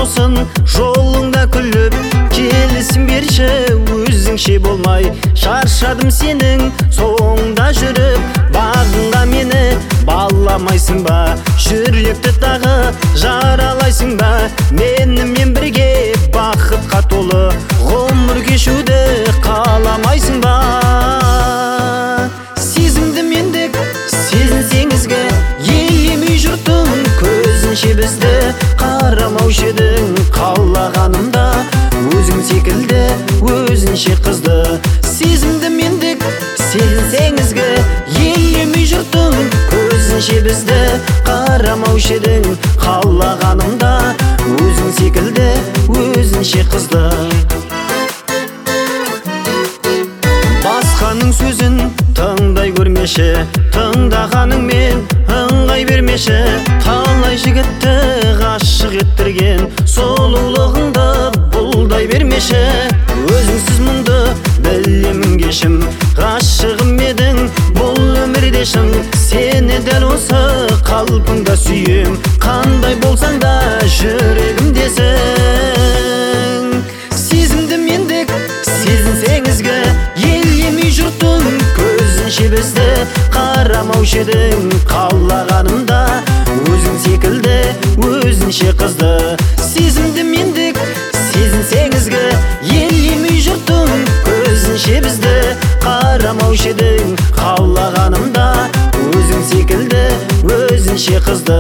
болсын жолыңда күліп келісім берші өзіңше болмай шаршадым сенің соңында жүріп бағыңа мені баламайсың ба жүректі тағы жаралайсың ба менімен бірге бақытқа толы ғұмыр кешуді қаламайсың ба сезімді мендік сезінсеңізге елемей жұрттың көзінше бізді қарамаушы едің қалағанымда өзің секілді өзінше қызды сезімді мендік сезінсеңізге елемей жұрттың көзінше бізді қарамаушы едің қалағанымда өзің секілді өзінше қызды басқаның сөзін тыңдай көрмеші тыңдағаныңмен ыңғай бермеші талай жігітті ғашық еттірген сұлулығыңды бұлдай бермеші өзіңсіз мұңды білемін кешім ғашығым едің бұл өмірде шын сені дәл осы қалпыңда сүйем қандай болсаң да жүрегімдесің сезімді мендік сезінсеңізге елемей жұрттың көзінше бізді қарамаушы едің қалағанымда өзің секілді өзінше қызды сезімді мендік сезінсеңізге елемей жұрттың көзінше бізді қарамаушы едің қалағанымда өзің секілді өзінше қызды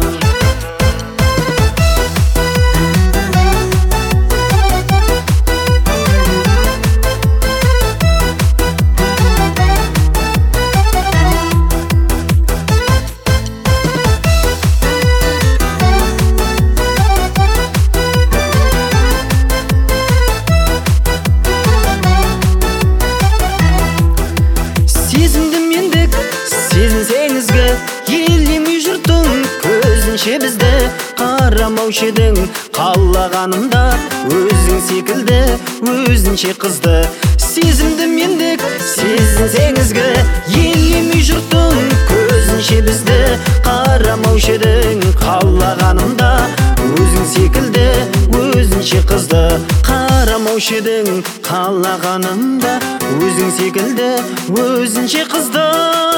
сезінсеңізге елемей жұрттың көзінше бізді қарамаушы едің қалағанымда өзің секілді өзінше қызды сезімді мендік сезінсеңізге елемей жұрттың көзінше бізді қарамаушы едің қалағанымда өзің секілді өзінше қызды қарамаушы едің қалағанымда өзің секілді өзінше қызды